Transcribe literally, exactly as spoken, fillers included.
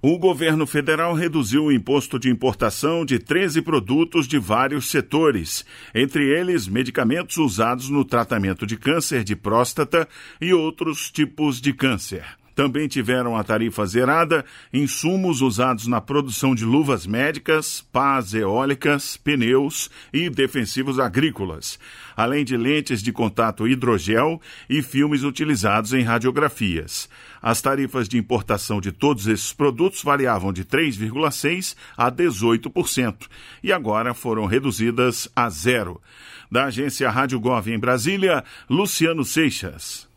O governo federal reduziu o imposto de importação de treze produtos de vários setores, entre eles medicamentos usados no tratamento de câncer de próstata e outros tipos de câncer. Também tiveram a tarifa zerada insumos usados na produção de luvas médicas, pás eólicas, pneus e defensivos agrícolas, além de lentes de contato hidrogel e filmes utilizados em radiografias. As tarifas de importação de todos esses produtos variavam de três vírgula seis por cento a dezoito por cento e agora foram reduzidas a zero. Da agência Rádio Gov em Brasília, Luciano Seixas.